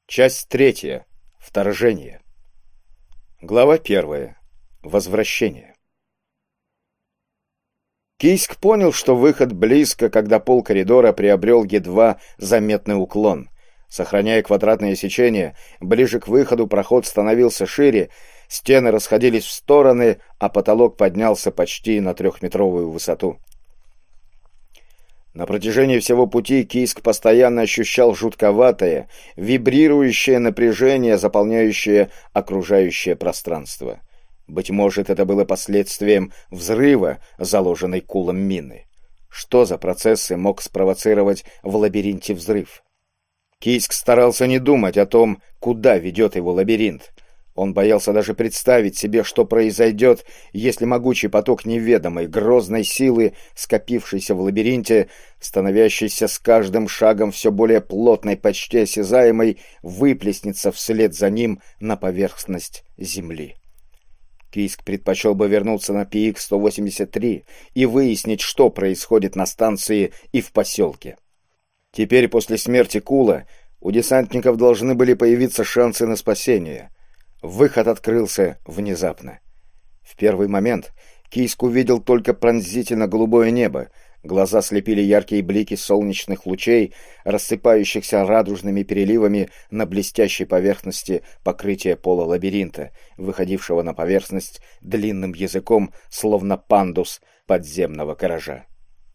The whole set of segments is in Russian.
Часть 3. Вторжение. Глава 1. Возвращение. Кийск понял, что выход близко, когда пол коридора приобрел едва заметный уклон. Сохраняя квадратное сечение, ближе к выходу проход становился шире, стены расходились в стороны, а потолок поднялся почти на 3-метровую высоту. На протяжении всего пути Кийск постоянно ощущал жутковатое, вибрирующее напряжение, заполняющее окружающее пространство. Быть может, это было последствием взрыва, заложенной Кулом мины. Что за процессы мог спровоцировать в лабиринте взрыв? Кийск старался не думать о том, куда ведет его лабиринт. Он боялся даже представить себе, что произойдет, если могучий поток неведомой, грозной силы, скопившейся в лабиринте, становящейся с каждым шагом все более плотной, почти осязаемой, выплеснется вслед за ним на поверхность Земли. Кийск предпочел бы вернуться на PX-183 и выяснить, что происходит на станции и в поселке. Теперь, после смерти Кула, у десантников должны были появиться шансы на спасение. Выход открылся внезапно. В первый момент Кийск увидел только пронзительно-голубое небо. Глаза слепили яркие блики солнечных лучей, рассыпающихся радужными переливами на блестящей поверхности покрытия пола лабиринта, выходившего на поверхность длинным языком, словно пандус подземного гаража.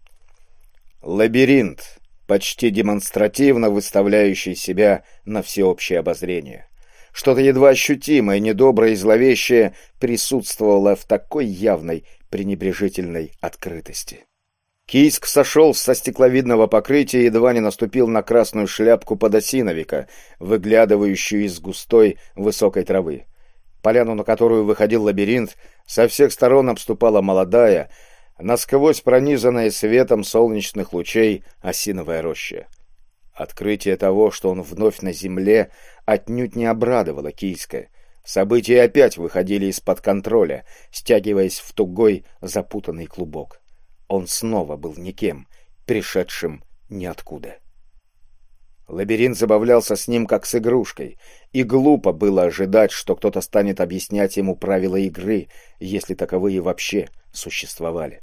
Лабиринт, почти демонстративно выставляющий себя на всеобщее обозрение. Что-то едва ощутимое, недоброе и зловещее присутствовало в такой явной пренебрежительной открытости. Кийск сошел со стекловидного покрытия и едва не наступил на красную шляпку подосиновика, выглядывающую из густой высокой травы. Поляну, на которую выходил лабиринт, со всех сторон обступала молодая, насквозь пронизанная светом солнечных лучей осиновая роща. Открытие того, что он вновь на земле, отнюдь не обрадовало Кийска. События опять выходили из-под контроля, стягиваясь в тугой, запутанный клубок. Он снова был никем, пришедшим ниоткуда. Лабиринт забавлялся с ним, как с игрушкой, и глупо было ожидать, что кто-то станет объяснять ему правила игры, если таковые вообще существовали.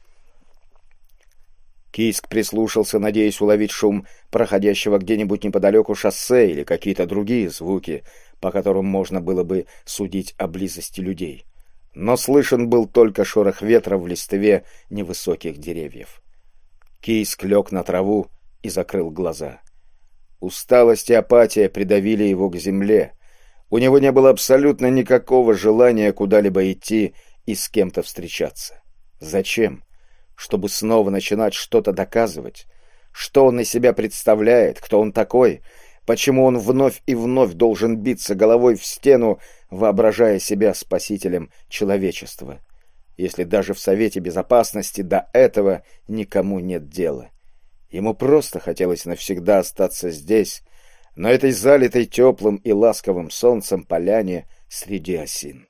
Кийск прислушался, надеясь уловить шум проходящего где-нибудь неподалеку шоссе или какие-то другие звуки, по которым можно было бы судить о близости людей. Но слышен был только шорох ветра в листве невысоких деревьев. Кийск лег на траву и закрыл глаза. Усталость и апатия придавили его к земле. У него не было абсолютно никакого желания куда-либо идти и с кем-то встречаться. Зачем? Чтобы снова начинать что-то доказывать? Что он из себя представляет? Кто он такой? Почему он вновь и вновь должен биться головой в стену, воображая себя спасителем человечества? Если даже в Совете Безопасности до этого никому нет дела. Ему просто хотелось навсегда остаться здесь, на этой залитой теплым и ласковым солнцем поляне среди осин.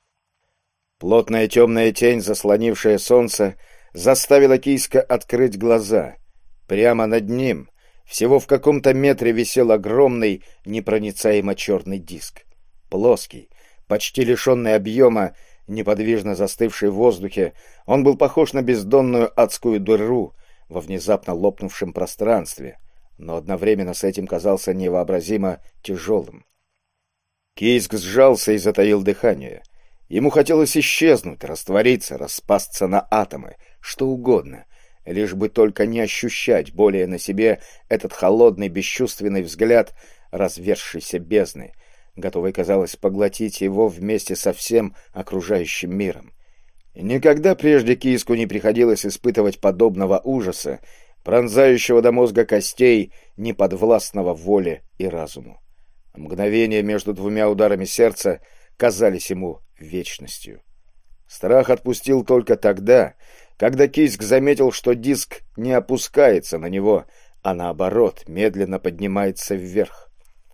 Плотная темная тень, заслонившая солнце, заставила Кийска открыть глаза. Прямо над ним, всего в каком-то метре, висел огромный, непроницаемо черный диск. Плоский, почти лишенный объема, неподвижно застывший в воздухе, он был похож на бездонную адскую дыру во внезапно лопнувшем пространстве, но одновременно с этим казался невообразимо тяжелым. Кийск сжался и затаил дыхание. Ему хотелось исчезнуть, раствориться, распасться на атомы, что угодно, лишь бы только не ощущать более на себе этот холодный, бесчувственный взгляд разверзшейся бездны, готовой, казалось, поглотить его вместе со всем окружающим миром. Никогда прежде Кийску не приходилось испытывать подобного ужаса, пронзающего до мозга костей, неподвластного воле и разуму. Мгновения между двумя ударами сердца казались ему вечностью. Страх отпустил только тогда, когда Кийск заметил, что диск не опускается на него, а наоборот, медленно поднимается вверх.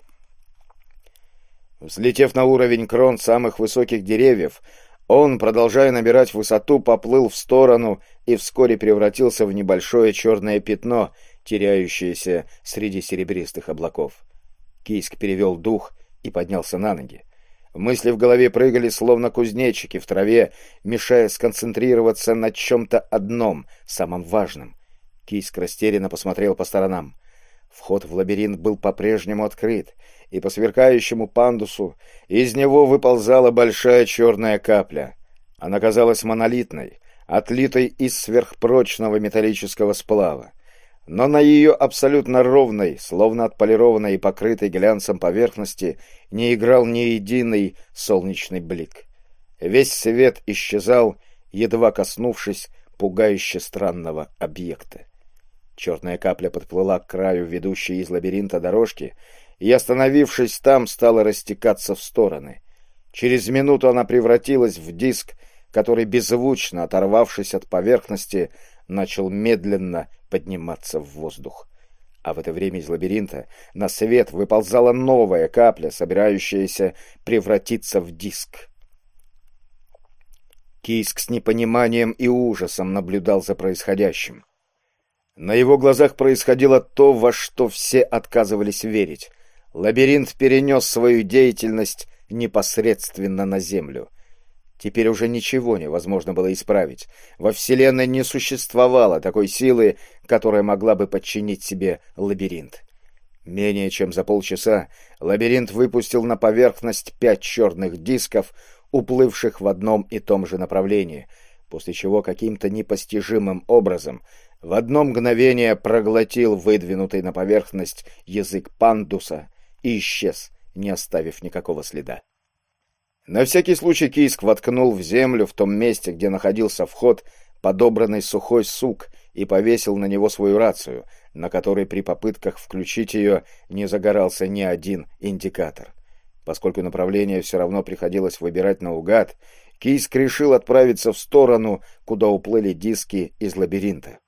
Взлетев на уровень крон самых высоких деревьев, он, продолжая набирать высоту, поплыл в сторону и вскоре превратился в небольшое черное пятно, теряющееся среди серебристых облаков. Кийск перевел дух и поднялся на ноги. Мысли в голове прыгали, словно кузнечики в траве, мешая сконцентрироваться на чем-то одном, самом важном. Кийск растерянно посмотрел по сторонам. Вход в лабиринт был по-прежнему открыт, и по сверкающему пандусу из него выползала большая черная капля. Она казалась монолитной, отлитой из сверхпрочного металлического сплава. Но на ее абсолютно ровной, словно отполированной и покрытой глянцем поверхности не играл ни единый солнечный блик. Весь свет исчезал, едва коснувшись пугающе странного объекта. Черная капля подплыла к краю ведущей из лабиринта дорожки и, остановившись там, стала растекаться в стороны. Через минуту она превратилась в диск, который, беззвучно оторвавшись от поверхности, начал медленно подниматься в воздух. А в это время из лабиринта на свет выползала новая капля, собирающаяся превратиться в диск. Кийск с непониманием и ужасом наблюдал за происходящим. На его глазах происходило то, во что все отказывались верить. Лабиринт перенес свою деятельность непосредственно на Землю. Теперь уже ничего невозможно было исправить. Во Вселенной не существовало такой силы, которая могла бы подчинить себе лабиринт. Менее чем за полчаса лабиринт выпустил на поверхность 5 черных дисков, уплывших в одном и том же направлении, после чего каким-то непостижимым образом в одно мгновение проглотил выдвинутый на поверхность язык пандуса и исчез, не оставив никакого следа. На всякий случай Кийск воткнул в землю в том месте, где находился вход, подобранный сухой сук и повесил на него свою рацию, на которой при попытках включить ее не загорался ни один индикатор. Поскольку направление все равно приходилось выбирать наугад, Кийск решил отправиться в сторону, куда уплыли диски из лабиринта.